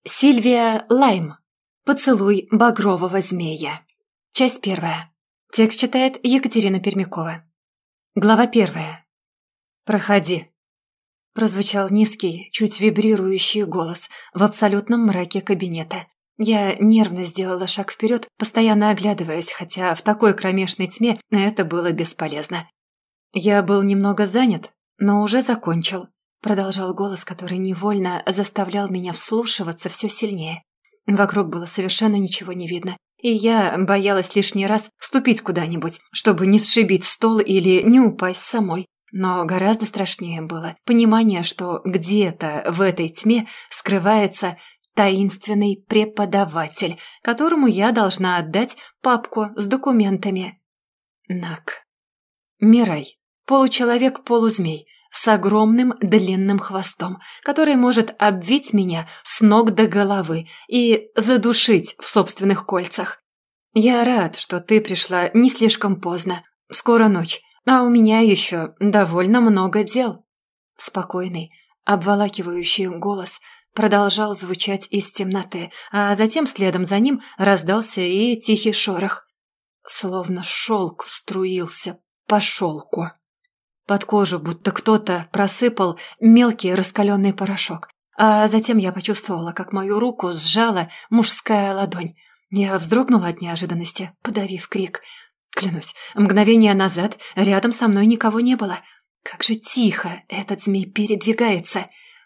Сильвия Лайм. Поцелуй багрового змея. Часть первая. Текст читает Екатерина Пермякова. Глава первая. «Проходи», – прозвучал низкий, чуть вибрирующий голос в абсолютном мраке кабинета. Я нервно сделала шаг вперед, постоянно оглядываясь, хотя в такой кромешной тьме это было бесполезно. «Я был немного занят, но уже закончил», – продолжал голос, который невольно заставлял меня вслушиваться все сильнее. Вокруг было совершенно ничего не видно, и я боялась лишний раз ступить куда-нибудь, чтобы не сшибить стол или не упасть самой. Но гораздо страшнее было понимание, что где-то в этой тьме скрывается таинственный преподаватель, которому я должна отдать папку с документами. Наг. Мирай. Получеловек-полузмей с огромным длинным хвостом, который может обвить меня с ног до головы и задушить в собственных кольцах. Я рад, что ты пришла не слишком поздно. Скоро ночь, а у меня еще довольно много дел. Спокойный, обволакивающий голос продолжал звучать из темноты, а затем следом за ним раздался и тихий шорох. Словно шелк струился по шелку. Под кожу будто кто-то просыпал мелкий раскаленный порошок, а затем я почувствовала, как мою руку сжала мужская ладонь. Я вздрогнула от неожиданности, подавив крик. Клянусь, мгновение назад рядом со мной никого не было. Как же тихо этот змей передвигается.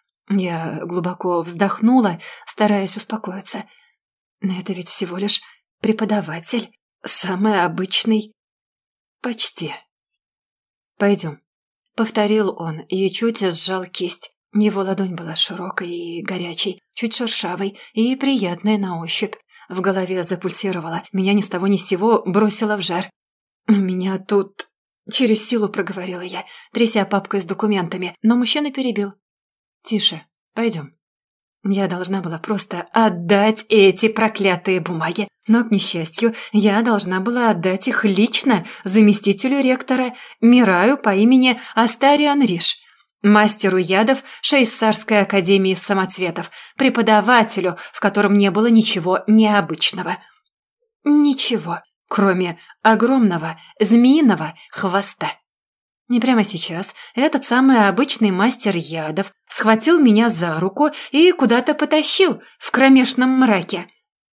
Я глубоко вздохнула, стараясь успокоиться. Но это ведь всего лишь преподаватель, самый обычный. Почти. «Пойдем», — повторил он и чуть сжал кисть. Его ладонь была широкой и горячей, чуть шершавой и приятной на ощупь. В голове запульсировало, меня ни с того ни с сего бросило в жар. «Меня тут...» — через силу проговорила я, тряся папкой с документами, но мужчина перебил. «Тише, пойдем». Я должна была просто отдать эти проклятые бумаги, но, к несчастью, я должна была отдать их лично заместителю ректора Мираю по имени Астариан Риш, мастеру ядов Шейссарской академии самоцветов, преподавателю, в котором не было ничего необычного. Ничего, кроме огромного змеиного хвоста. Не прямо сейчас этот самый обычный мастер ядов схватил меня за руку и куда-то потащил в кромешном мраке.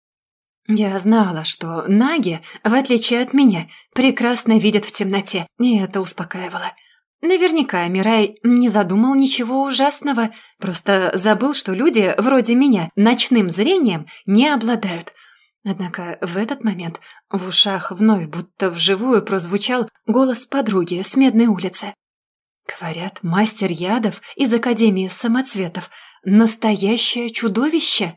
Я знала, что наги, в отличие от меня, прекрасно видят в темноте, и это успокаивало. Наверняка Мирай не задумал ничего ужасного, просто забыл, что люди вроде меня ночным зрением не обладают. Однако в этот момент в ушах вновь будто вживую прозвучал голос подруги с Медной улицы. Говорят, мастер ядов из Академии самоцветов – настоящее чудовище.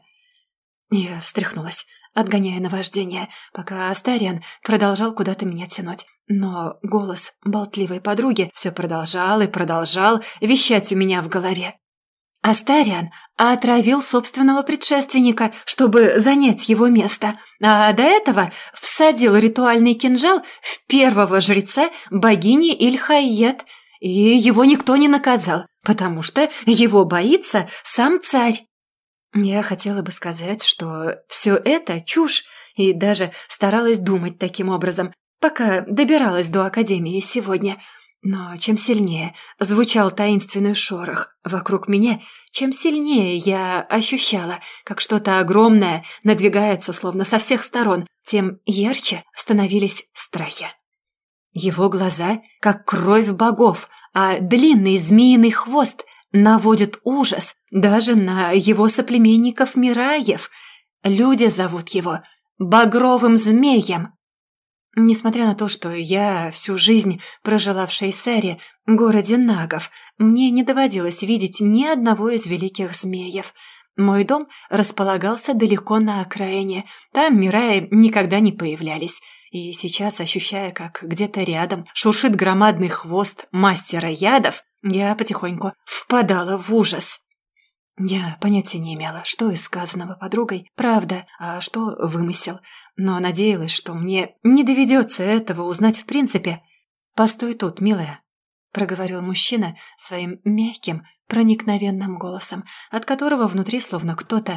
Я встряхнулась, отгоняя наваждение, пока Астариан продолжал куда-то меня тянуть. Но голос болтливой подруги все продолжал и продолжал вещать у меня в голове. Астариан отравил собственного предшественника, чтобы занять его место, а до этого всадил ритуальный кинжал в первого жреца богини Иль-Хайет, и его никто не наказал, потому что его боится сам царь. Я хотела бы сказать, что все это чушь, и даже старалась думать таким образом, пока добиралась до Академии сегодня. Но чем сильнее звучал таинственный шорох вокруг меня, чем сильнее я ощущала, как что-то огромное надвигается словно со всех сторон, тем ярче становились страхи. Его глаза, как кровь богов, а длинный змеиный хвост наводит ужас даже на его соплеменников Мираев. Люди зовут его Багровым Змеем. Несмотря на то, что я всю жизнь прожила в Шейссаре, городе нагов, мне не доводилось видеть ни одного из великих змеев. Мой дом располагался далеко на окраине, там Мираи никогда не появлялись. И сейчас, ощущая, как где-то рядом шуршит громадный хвост мастера ядов, я потихоньку впадала в ужас. Я понятия не имела, что из сказанного подругой правда, а что вымысел, но надеялась, что мне не доведется этого узнать в принципе. «Постой тут, милая», — проговорил мужчина своим мягким, проникновенным голосом, от которого внутри словно кто-то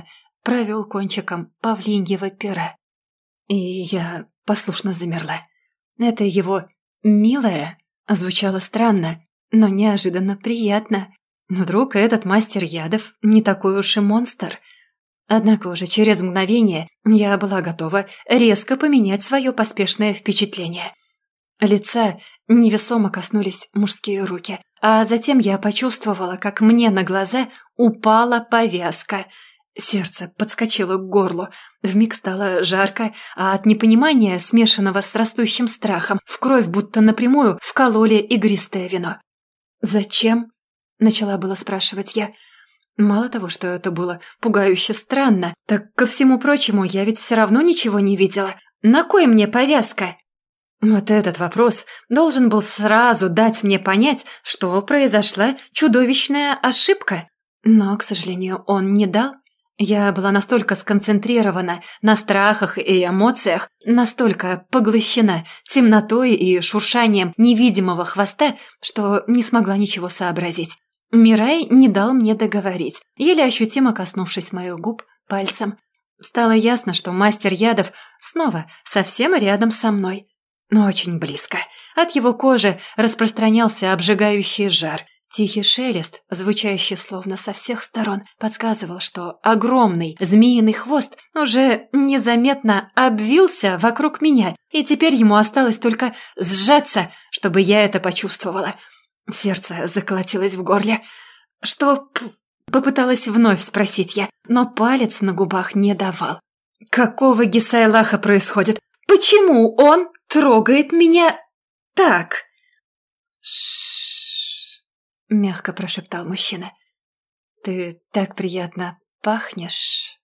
провел кончиком павлиньего пера. И я послушно замерла. Это его «милое» звучало странно, но неожиданно приятно. Вдруг этот мастер ядов не такой уж и монстр. Однако уже через мгновение я была готова резко поменять свое поспешное впечатление. Лица невесомо коснулись мужские руки, а затем я почувствовала, как мне на глаза упала повязка. Сердце подскочило к горлу, вмиг стало жарко, а от непонимания, смешанного с растущим страхом, в кровь будто напрямую вкололи игристое вино. «Зачем?» – начала было спрашивать я. Мало того, что это было пугающе странно, так ко всему прочему я ведь все равно ничего не видела. На кой мне повязка? Вот этот вопрос должен был сразу дать мне понять, что произошла чудовищная ошибка. Но, к сожалению, он не дал. Я была настолько сконцентрирована на страхах и эмоциях, настолько поглощена темнотой и шуршанием невидимого хвоста, что не смогла ничего сообразить. Мирай не дал мне договорить, еле ощутимо коснувшись моих губ пальцем. Стало ясно, что мастер ядов снова совсем рядом со мной. Но очень близко. От его кожи распространялся обжигающий жар. Тихий шелест, звучащий словно со всех сторон, подсказывал, что огромный змеиный хвост уже незаметно обвился вокруг меня, и теперь ему осталось только сжаться, чтобы я это почувствовала. Сердце заколотилось в горле. «Что?» – попыталась вновь спросить я, но палец на губах не давал. «Какого Гисайлаха происходит? Почему он трогает меня так?» «Ш-ш-ш», – мягко прошептал мужчина. «Ты так приятно пахнешь».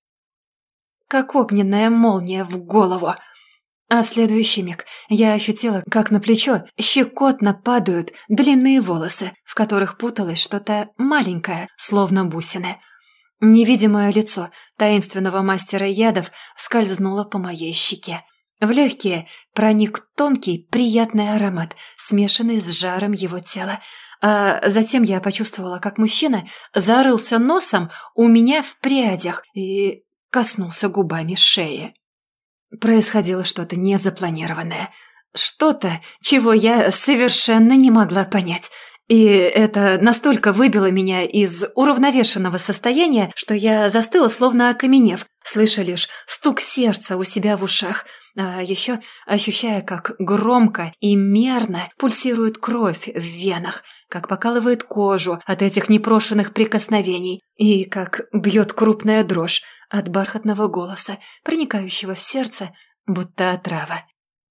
Как огненная молния в голову. А в следующий миг я ощутила, как на плечо щекотно падают длинные волосы, в которых путалось что-то маленькое, словно бусины. Невидимое лицо таинственного мастера ядов скользнуло по моей щеке. В легкие проник тонкий, приятный аромат, смешанный с жаром его тела. А затем я почувствовала, как мужчина зарылся носом у меня в прядях и коснулся губами шеи. Происходило что-то незапланированное, что-то, чего я совершенно не могла понять. И это настолько выбило меня из уравновешенного состояния, что я застыла, словно окаменев, слыша лишь стук сердца у себя в ушах, а еще ощущая, как громко и мерно пульсирует кровь в венах, как покалывает кожу от этих непрошенных прикосновений и как бьет крупная дрожь от бархатного голоса, проникающего в сердце, будто отрава.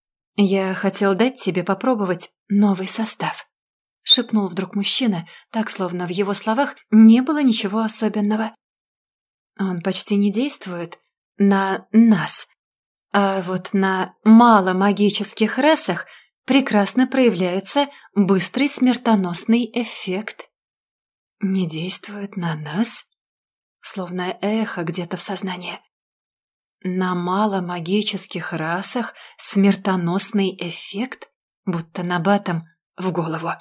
«Я хотел дать тебе попробовать новый состав», — шепнул вдруг мужчина, так, словно в его словах не было ничего особенного. «Он почти не действует на нас, а вот на маломагических расах прекрасно проявляется быстрый смертоносный эффект». «Не действует на нас?» Словно эхо где-то в сознании. На маломагических расах смертоносный эффект, будто набатом в голову.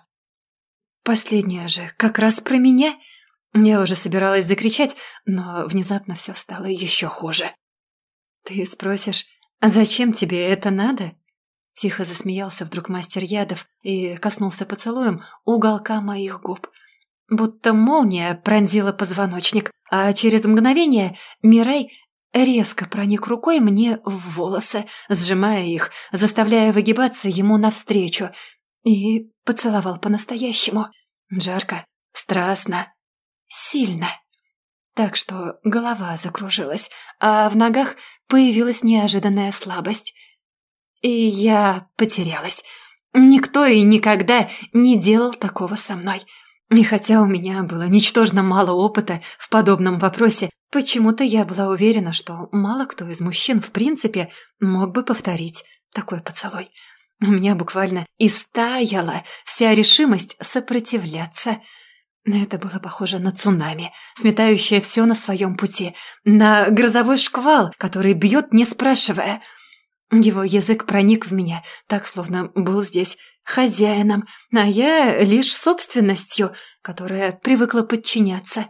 Последнее же как раз про меня. Я уже собиралась закричать, но внезапно все стало еще хуже. «Ты спросишь, а зачем тебе это надо?» Тихо засмеялся вдруг мастер ядов и коснулся поцелуем уголка моих губ. Будто молния пронзила позвоночник, а через мгновение Мирай резко проник рукой мне в волосы, сжимая их, заставляя выгибаться ему навстречу, и поцеловал по-настоящему. Жарко, страстно, сильно. Так что голова закружилась, а в ногах появилась неожиданная слабость. И я потерялась. Никто и никогда не делал такого со мной. И хотя у меня было ничтожно мало опыта в подобном вопросе, почему-то я была уверена, что мало кто из мужчин в принципе мог бы повторить такой поцелуй. У меня буквально истаяла вся решимость сопротивляться. Это было похоже на цунами, сметающее все на своем пути, на грозовой шквал, который бьет, не спрашивая. Его язык проник в меня, так, словно был здесь хозяином, а я лишь собственностью, которая привыкла подчиняться.